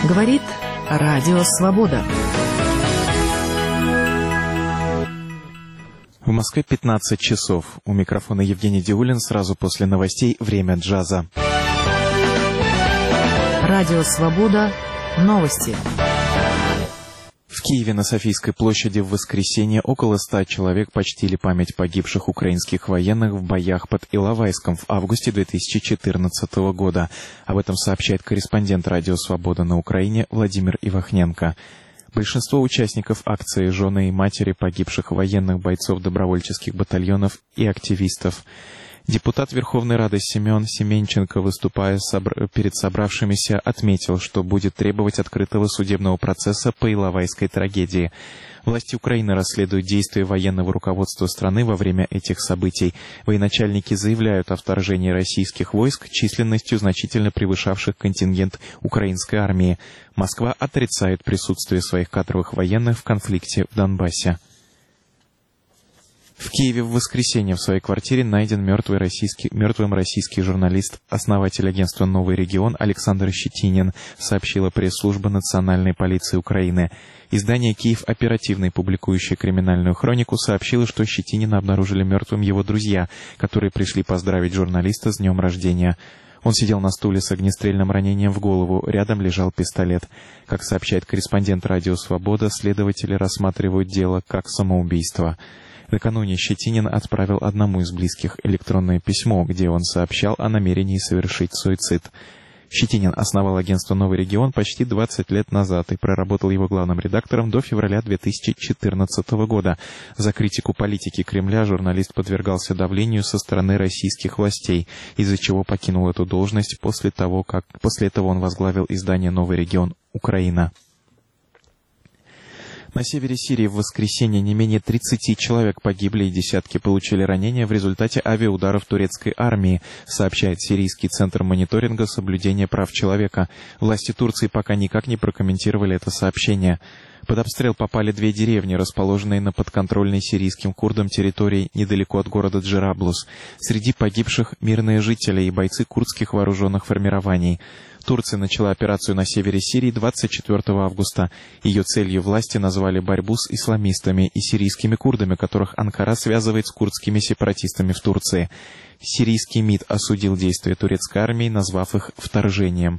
Говорит Радио Свобода. В Москве 15 часов. У микрофона Евгений Диулин. Сразу после новостей «Время джаза». Радио Свобода. Новости. В Киеве на Софийской площади в воскресенье около 100 человек почтили память погибших украинских военных в боях под Иловайском в августе 2014 года. Об этом сообщает корреспондент Радио Свобода на Украине Владимир Ивахненко. Большинство участников акции — жены и матери погибших военных, бойцов добровольческих батальонов и активистов. Депутат Верховной Рады Семен Семенченко, выступая перед собравшимися, отметил, что будет требовать открытого судебного процесса по Иловайской трагедии. Власти Украины расследуют действия военного руководства страны во время этих событий. Военачальники заявляют о вторжении российских войск численностью, значительно превышавших контингент украинской армии. Москва отрицает присутствие своих кадровых военных в конфликте в Донбассе. В Киеве в воскресенье в своей квартире найден мертвым российский журналист, основатель агентства «Новый регион» Александр Щетинин, сообщила пресс-служба Национальной полиции Украины. Издание «Киев Оперативный», публикующее криминальную хронику, сообщило, что Щетинина обнаружили мертвым его друзья, которые пришли поздравить журналиста с днем рождения. Он сидел на стуле с огнестрельным ранением в голову, рядом лежал пистолет. Как сообщает корреспондент Радио Свобода, следователи рассматривают дело как самоубийство. Накануне Щетинин отправил одному из близких электронное письмо, где он сообщал о намерении совершить суицид. Щетинин основал агентство «Новый регион» почти 20 лет назад и проработал его главным редактором до февраля 2014 года. За критику политики Кремля журналист подвергался давлению со стороны российских властей, из-за чего покинул эту должность после этого он возглавил издание «Новый регион. Украина». На севере Сирии в воскресенье не менее 30 человек погибли и десятки получили ранения в результате авиаударов турецкой армии, сообщает Сирийский центр мониторинга соблюдения прав человека. Власти Турции пока никак не прокомментировали это сообщение. Под обстрел попали 2 деревни, расположенные на подконтрольной сирийским курдам территории недалеко от города Джераблус. Среди погибших мирные жители и бойцы курдских вооруженных формирований. Турция начала операцию на севере Сирии 24 августа. Ее целью власти назвали борьбу с исламистами и сирийскими курдами, которых Анкара связывает с курдскими сепаратистами в Турции. Сирийский МИД осудил действия турецкой армии, назвав их вторжением.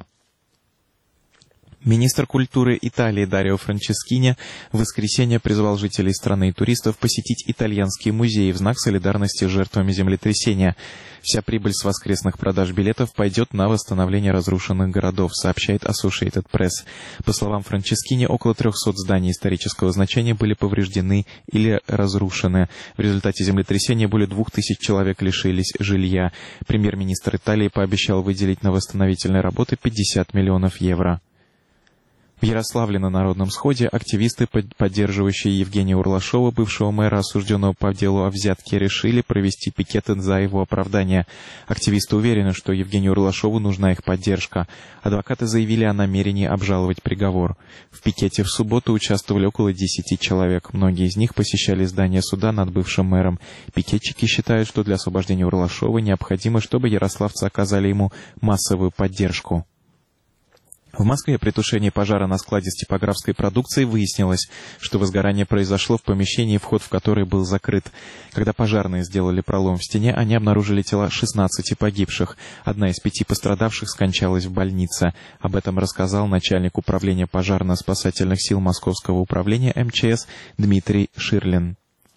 Министр культуры Италии Дарио Франческини в воскресенье призвал жителей страны и туристов посетить итальянские музеи в знак солидарности с жертвами землетрясения. Вся прибыль с воскресных продаж билетов пойдет на восстановление разрушенных городов, сообщает Associated Press. По словам Франческини, около 300 зданий исторического значения были повреждены или разрушены. В результате землетрясения более 2000 человек лишились жилья. Премьер-министр Италии пообещал выделить на восстановительные работы 50 миллионов евро. В Ярославле на Народном сходе активисты, поддерживающие Евгения Урлашова, бывшего мэра, осужденного по делу о взятке, решили провести пикеты за его оправдание. Активисты уверены, что Евгению Урлашову нужна их поддержка. Адвокаты заявили о намерении обжаловать приговор. В пикете в субботу участвовали около 10 человек. Многие из них посещали здание суда над бывшим мэром. Пикетчики считают, что для освобождения Урлашова необходимо, чтобы ярославцы оказали ему массовую поддержку. В Москве при тушении пожара на складе с типографской продукцией выяснилось, что возгорание произошло в помещении, вход в которое был закрыт. Когда пожарные сделали пролом в стене, они обнаружили тела 16 погибших. Одна из 5 пострадавших скончалась в больнице. Об этом рассказал начальник управления пожарно-спасательных сил Московского управления МЧС Дмитрий Ширлин.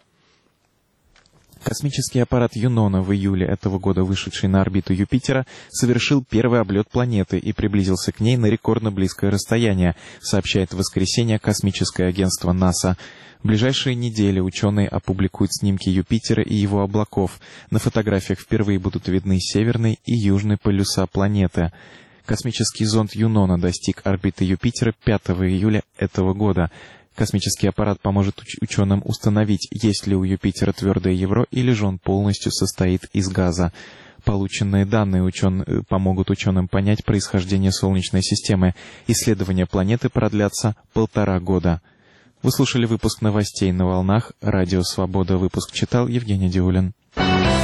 Космический аппарат Юнона, в июле этого года вышедший на орбиту Юпитера, совершил первый облет планеты и приблизился к ней на рекордно близкое расстояние, сообщает в воскресенье космическое агентство НАСА. В ближайшие недели ученые опубликуют снимки Юпитера и его облаков. На фотографиях впервые будут видны северный и южный полюса планеты. Космический зонд Юнона достиг орбиты Юпитера 5 июля этого года. Космический аппарат поможет ученым установить, есть ли у Юпитера твердое ядро или же он полностью состоит из газа. Полученные данные помогут ученым понять происхождение Солнечной системы. Исследования планеты продлятся 1,5 года. Вы слушали выпуск новостей на волнах Радио Свобода. Выпуск читал Евгений Диулин.